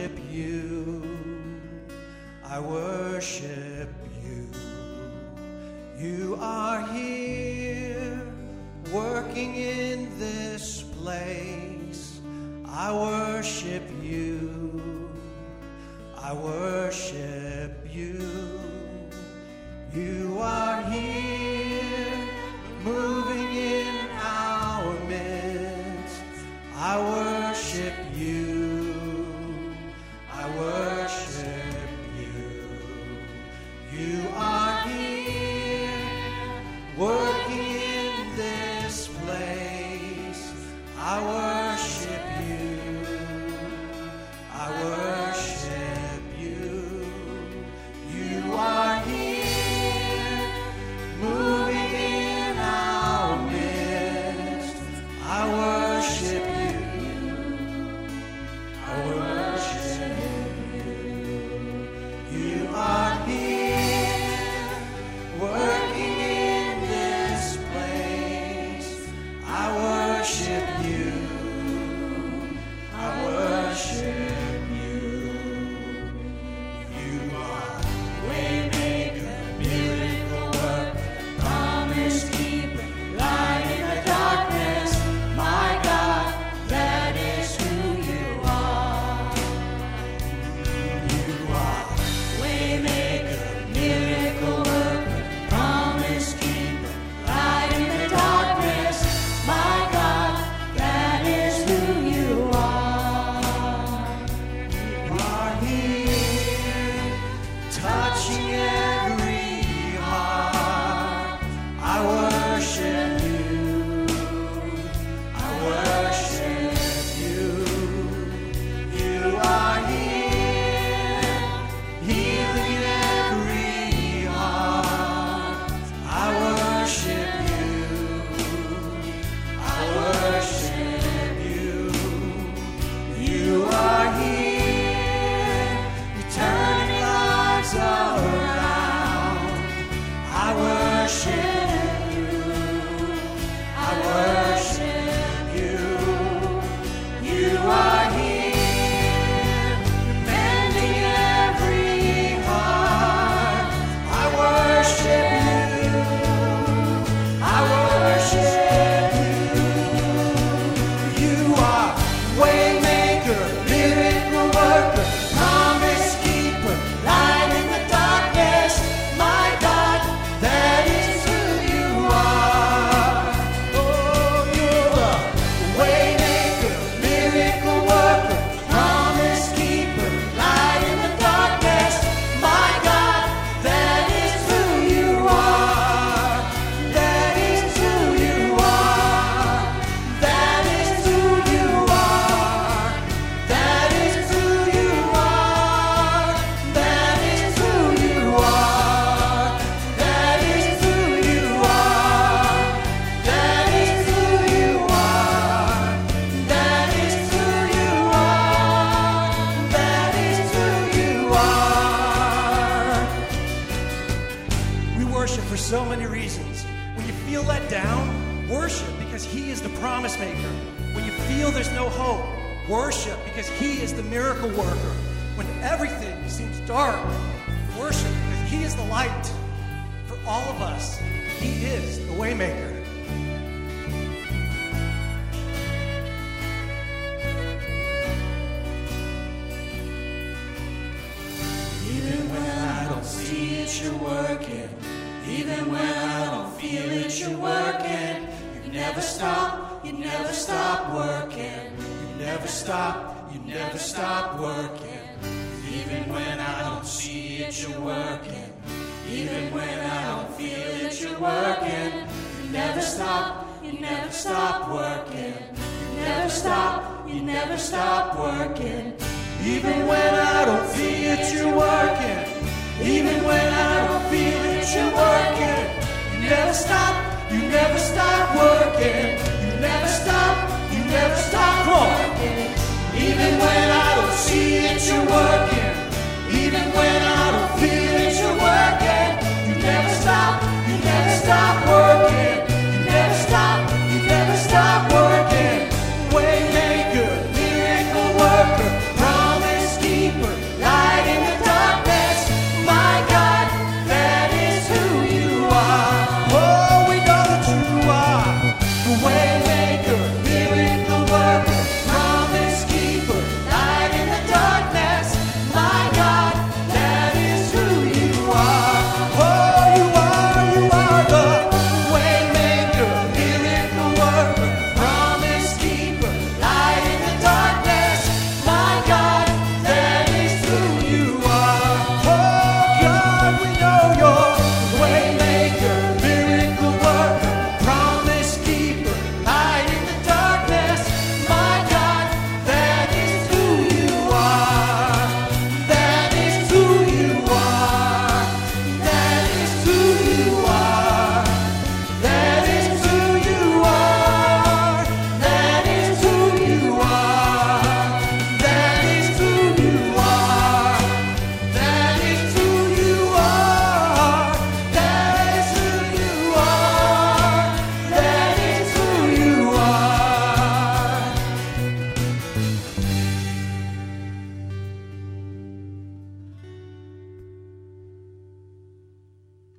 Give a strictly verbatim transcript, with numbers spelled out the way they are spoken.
worship you. I worship you. You are here, working in this place. I worship you. I worship you. You are here, moving in our midst. I worship you. I worship you. You are here, working in this place. I worship you. I worship you. You are here, moving in our midst. I worship you. I worship you. You are here, working in this place. I worship you. I worship you. You are waymaker, miracle worker, promise keeper, light in the darkness. My God, that is who you are. You are waymaker, miracle worker, promise keeper, light in the darkness. My God, that is who you are. You are here, touching every heart. I worship you. I worship you. You are here, healing every heart. I worship you. I worship you. You are here, you're turning lives around. I worship you. I worship you. You are here, mending every heart. I worship you. I worship you. You are waymaker, miracle worker, promise keeper, light in the darkness. My God, that is who you are. Oh, you're a waymaker, miracle worker, promise keeper, light in the darkness. My God, that is who you are. That is who you are. That is who you are. That is who you are. That is who you are. That is who you are. That is who you are. That is who you are. That is who you are. We worship for so many reasons. When you feel let down, worship because He is the promise maker. When you feel there's no hope, worship because He is the miracle worker. When everything seems dark, worship because He is the light. For all of us, He is the waymaker. Even when I don't see it, you're working. Even when I don't feel it, you're working. You never stop, you never stop working. You never stop, you never stop working. Even when I don't see it, you're working. Even when I don't feel it, you're working. You never stop, you never stop working. You never stop, you never stop working. Even when I don't see it, you're working. Even when I don't feel it, you're working. You never stop, you never stop working.